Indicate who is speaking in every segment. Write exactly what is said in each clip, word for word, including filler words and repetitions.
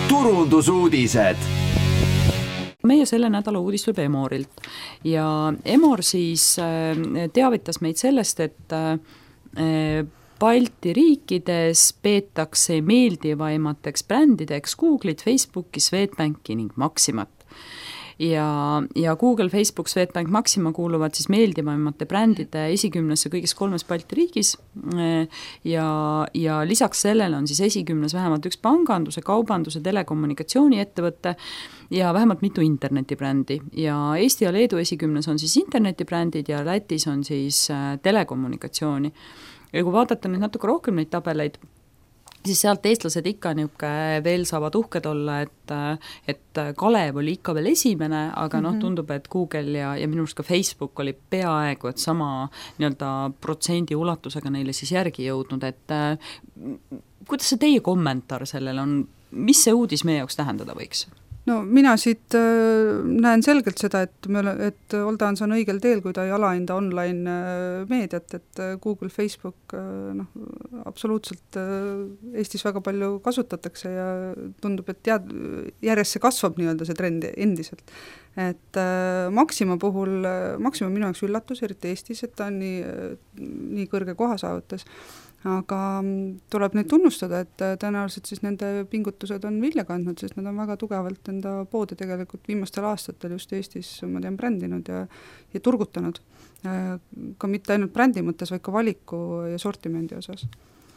Speaker 1: turundusuudised.
Speaker 2: Meie selle nädala uudis tuleb Emorilt ja Emor siis teavitas meid sellest, et Balti riikides peetakse meeldivaimateks brändideks Google'it, Facebooki, Swedbanki ning Maximat. Ja, ja Google, Facebook, Swedbank, Maxima kuuluvad siis meeldivaimate brändide esikümnesse kõigis kolmes Balti riigis ja, ja lisaks sellele on siis esikümnes vähemalt üks panganduse, kaubanduse, telekommunikatsiooni ettevõtte ja vähemalt mitu internetibrändi ja Eesti ja Leedu esikümnes on siis internetibrändid ja Lätis on siis telekommunikatsiooni. Ja kui vaadata nüüd natuke rohkem neid tabeleid, siis sealt eestlased ikka niuke veel saavad uhked olla, et, et Kalev oli ikka veel esimene, aga noh, tundub, et Google ja, ja minu arust ka Facebook oli peaaegu, et sama nii-öelda protsendi ulatusega neile siis järgi jõudnud, et kuidas see teie kommentaar sellele on, mis see uudis meie jaoks tähendada võiks?
Speaker 3: No mina siit äh, näen selgelt seda, et, me, et Oldans on õigel teel, kui ta ei alahinda online äh, meediat, et äh, Google, Facebook äh, noh, absoluutselt äh, Eestis väga palju kasutatakse ja tundub, et tead, järjest see kasvab nii-öelda see trend endiselt. Et äh, Maxima puhul, Maxima minu jaoks üllatus, eriti Eestis, et ta on nii, nii kõrge koha saavutas. Aga tuleb neid tunnustada, et tõenäoliselt siis nende pingutused on vilja kandnud, sest nad on väga tugevalt enda poode tegelikult viimastel aastatel just Eestis, ma tean, brändinud ja, ja turgutanud. Ka mitte ainult brändi mõttes, vaid ka valiku ja sortimendi osas.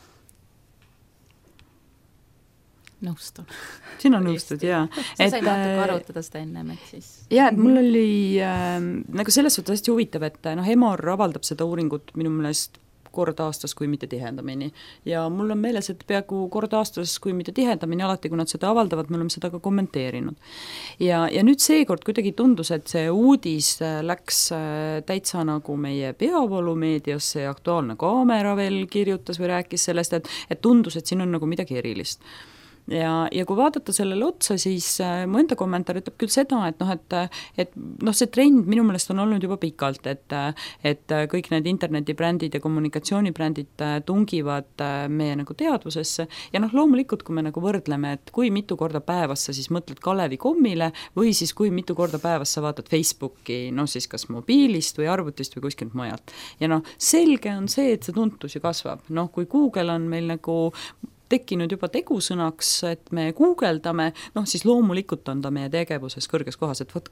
Speaker 4: Nõustun.
Speaker 2: Sina nõustud, jaa.
Speaker 4: Sa sai natuke arutada seda ennem, et siis...
Speaker 2: Jaa, et mul oli äh, nagu selles suhtes hästi huvitav, et noh, Emor avaldab seda uuringut minu meelest kord aastas, kui mitte tihedamini. Ja mul on meeles, et peaaegu kord aastas, kui mitte tihedamini, alati kui nad seda avaldavad, me oleme seda ka kommenteerinud. Ja, ja nüüd seekord kuidagi tundus, et see uudis läks täitsa nagu meie peavoolumeediasse ja Aktuaalne Kaamera veel kirjutas või rääkis sellest, et, et tundus, et siin on nagu midagi erilist. Ja, ja kui vaadata sellele otsa, siis mu enda kommentaar ütleb küll seda, et, noh, et, et noh, see trend minu meelest on olnud juba pikalt, et, et kõik need internetibrändid ja kommunikatsioonibrändid tungivad meie nagu teadvusesse ja noh, loomulikult, kui me nagu võrdleme, et kui mitu korda päevas sa siis mõtled Kalevi kommile või siis kui mitu korda päevas sa vaatad Facebooki, noh siis kas mobiilist või arvutist või kuskilt mujalt. Ja noh, selge on see, et see tuntus ju kasvab. Noh, kui Google on meil nagu tekkinud juba tegusõnaks, et me guugeldame, noh siis loomulikult on ta meie tegevuses kõrges kohas, et võt,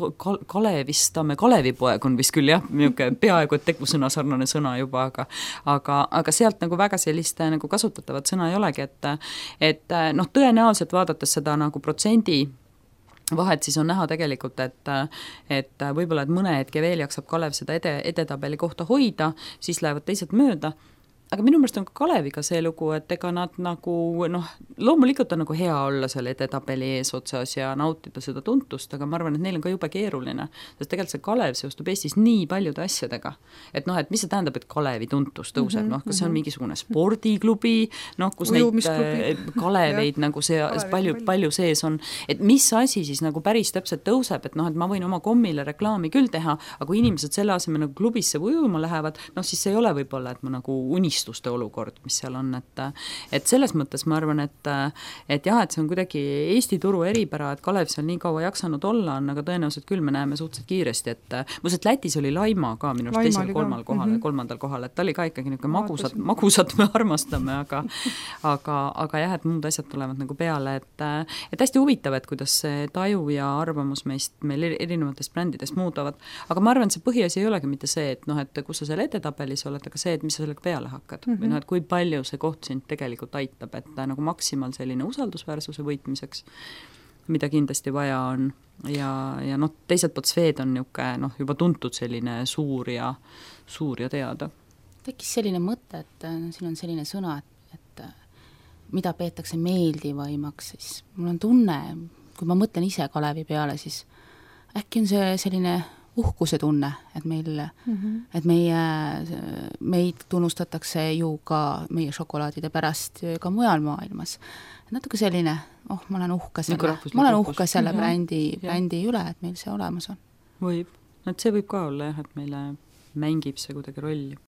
Speaker 2: Kalevistame, Kalevipoeg on vist küll jah, peaaegu et tegusõna sarnane sõna juba, aga, aga, aga sealt nagu väga sellist nagu kasutatavat sõna ei olegi, et, et noh, tõenäoliselt vaadates seda nagu protsendi vahet, siis on näha tegelikult, et, et võib-olla, et mõne hetke veel jaksab Kalev seda ede, edetabeli kohta hoida, siis lähevad teised mööda. Aga minu meelest on ka Kaleviga see lugu, et ega nad nagu, noh, loomulikult on nagu hea olla selle edetabeli eesotsas ja nautida seda tuntust, aga ma arvan, et neil on ka jube keeruline, sest tegelikult see Kalev seostub Eestis nii paljude asjadega, et noh, et mis see tähendab, et Kalevi tuntus tõuseb, mm -hmm, noh, kas see on mingisugune spordiklubi, noh, kus neid Kaleveid nagu see, palju, palju sees on, et mis asi siis nagu päris täpselt tõuseb, et noh, et ma võin oma kommile reklaami küll teha, aga kui inimesed selle asemel nagu klubisse või ujuma lähevad, noh, siis see ei ole võib-olla, et ma nagu unis olukord, mis seal on, et, et selles mõttes ma arvan, et, et jah, et see on kuidagi Eesti turu eripära, et Kalev seal nii kaua jaksanud olla on, aga tõenäoliselt küll me näeme suhteliselt kiiresti, et muuseas Lätis oli Laima ka minu arust teisel kolmal kohal, mm -hmm. kolmandal kohal, et ta oli ka ikkagi niisugune magusad, magusad me armastame, aga, aga, aga jah, et muud asjad tulevad nagu peale, et, et hästi huvitav, et kuidas see taju ja arvamus meist meil erinevatest brändidest muudavad, aga ma arvan, et see põhiasi ei olegi mitte see, et noh, et kus sa seal edetabelis oled, aga see, et mis sa sellega peale hakkad. Mm -hmm. või noh, et kui palju see koht sind tegelikult aitab, et nagu maksimal selline usaldusväärsuse võitmiseks, mida kindlasti vaja on ja, ja noh, teiselt poolt Swed on niuke, noh, juba tuntud selline suur ja, suur ja teada.
Speaker 4: Tekkis selline mõte, et no, siin on selline sõna, et, et mida peetakse meeldivaimaks, siis mul on tunne, kui ma mõtlen ise Kalevi peale, siis äkki on see selline uhkuse tunne, et meil, mm-hmm. et meie, meid tunnustatakse ju ka meie šokolaadide pärast ka mujal maailmas. Natuke selline, oh, ma olen uhke selle, ma olen uhke selle mm-hmm. brändi, brändi üle, et meil see olemas on.
Speaker 2: Võib, et see võib ka olla jah, et meile mängib see kuidagi rolli.